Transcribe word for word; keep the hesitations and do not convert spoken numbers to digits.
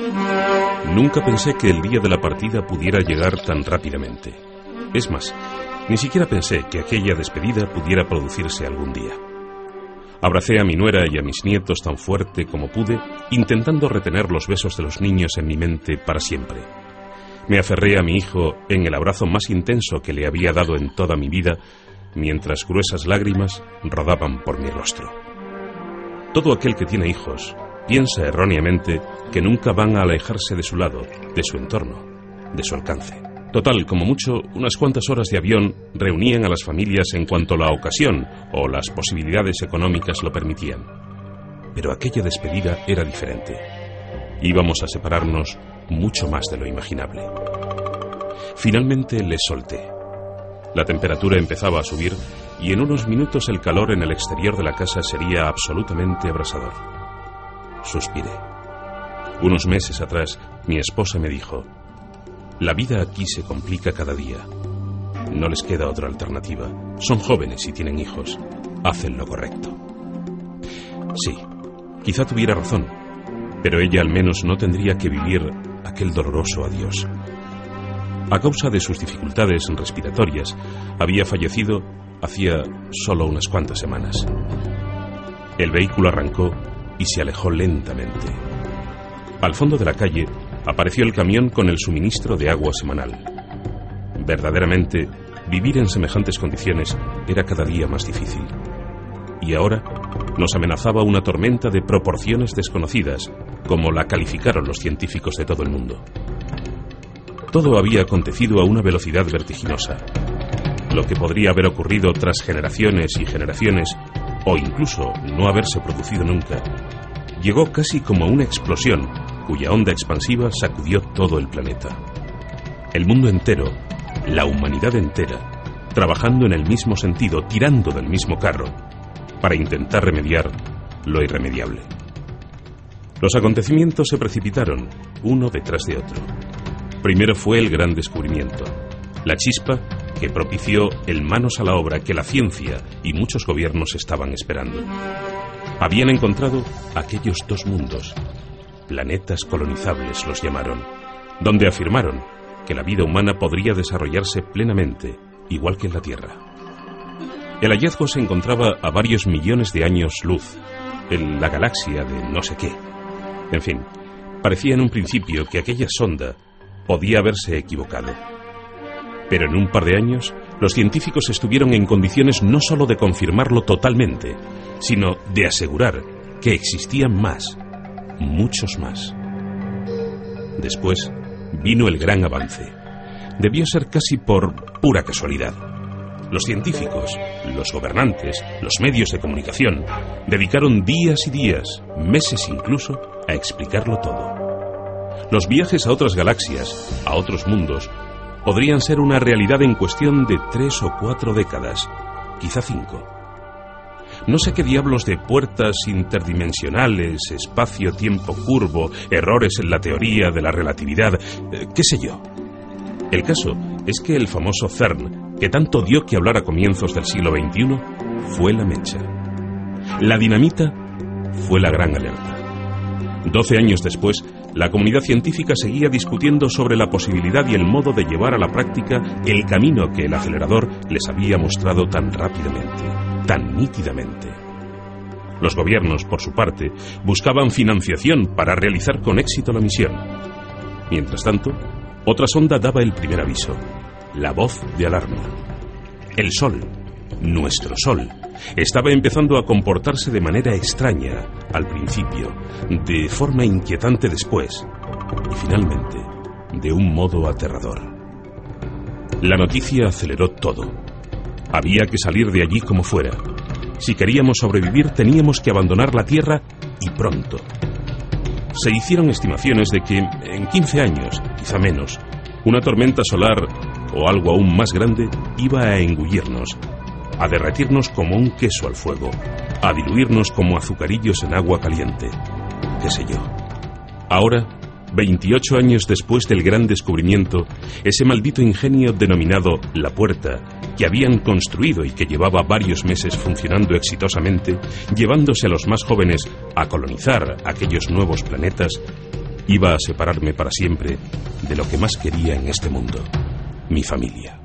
Nunca pensé que el día de la partida pudiera llegar tan rápidamente. Es más, ni siquiera pensé que aquella despedida pudiera producirse algún día. Abracé a mi nuera y a mis nietos tan fuerte como pude, intentando retener los besos de los niños en mi mente para siempre. Me aferré a mi hijo en el abrazo más intenso que le había dado en toda mi vida, mientras gruesas lágrimas rodaban por mi rostro. Todo aquel que tiene hijos piensa erróneamente que nunca van a alejarse de su lado, de su entorno, de su alcance. Total, como mucho, unas cuantas horas de avión reunían a las familias en cuanto la ocasión o las posibilidades económicas lo permitían. Pero aquella despedida era diferente. Íbamos a separarnos mucho más de lo imaginable. Finalmente les solté. La temperatura empezaba a subir y en unos minutos el calor en el exterior de la casa sería absolutamente abrasador. Suspiré. Unos meses atrás, mi esposa me dijo: la vida aquí se complica cada día. No les queda otra alternativa. Son jóvenes y tienen hijos. Hacen lo correcto. Sí, quizá tuviera razón, pero ella al menos no tendría que vivir aquel doloroso adiós. A causa de sus dificultades respiratorias, había fallecido hacía solo unas cuantas semanas. El vehículo arrancó y se alejó lentamente. Al fondo de la calle apareció el camión con el suministro de agua semanal. Verdaderamente, vivir en semejantes condiciones era cada día más difícil. Y ahora nos amenazaba una tormenta de proporciones desconocidas, como la calificaron los científicos de todo el mundo. Todo había acontecido a una velocidad vertiginosa. Lo que podría haber ocurrido tras generaciones y generaciones, o incluso no haberse producido nunca, llegó casi como una explosión, cuya onda expansiva sacudió todo el planeta. El mundo entero, la humanidad entera, trabajando en el mismo sentido, tirando del mismo carro, para intentar remediar lo irremediable. Los acontecimientos se precipitaron, uno detrás de otro. Primero fue el gran descubrimiento, la chispa que propició el manos a la obra que la ciencia y muchos gobiernos estaban esperando. Habían encontrado aquellos dos mundos, planetas colonizables los llamaron, donde afirmaron que la vida humana podría desarrollarse plenamente, igual que en la Tierra. El hallazgo se encontraba a varios millones de años luz, en la galaxia de no sé qué. En fin, parecía en un principio que aquella sonda podía haberse equivocado. Pero en un par de años, los científicos estuvieron en condiciones no solo de confirmarlo totalmente, sino de asegurar que existían más, muchos más. Después vino el gran avance. Debió ser casi por pura casualidad. Los científicos, los gobernantes, los medios de comunicación dedicaron días y días, meses incluso, a explicarlo todo. Los viajes a otras galaxias, a otros mundos, podrían ser una realidad en cuestión de tres o cuatro décadas, quizá cinco. No sé qué diablos de puertas interdimensionales, espacio-tiempo curvo, errores en la teoría de la relatividad, eh, qué sé yo. El caso es que el famoso CERN, que tanto dio que hablar a comienzos del siglo veintiuno, fue la mecha. La dinamita fue la gran alerta. Doce años después, la comunidad científica seguía discutiendo sobre la posibilidad y el modo de llevar a la práctica el camino que el acelerador les había mostrado tan rápidamente, tan nítidamente. Los gobiernos, por su parte, buscaban financiación para realizar con éxito la misión. Mientras tanto, otra sonda daba el primer aviso, la voz de alarma. El Sol, nuestro Sol, estaba empezando a comportarse de manera extraña al principio, de forma inquietante después, y finalmente, de un modo aterrador. La noticia aceleró todo. Había que salir de allí como fuera. Si queríamos sobrevivir, teníamos que abandonar la Tierra y pronto. Se hicieron estimaciones de que en quince años, quizá menos, una tormenta solar o algo aún más grande iba a engullirnos, a derretirnos como un queso al fuego, a diluirnos como azucarillos en agua caliente, qué sé yo. Ahora, veintiocho años después del gran descubrimiento, ese maldito ingenio denominado La Puerta, que habían construido y que llevaba varios meses funcionando exitosamente, llevándose a los más jóvenes a colonizar aquellos nuevos planetas, iba a separarme para siempre de lo que más quería en este mundo, mi familia.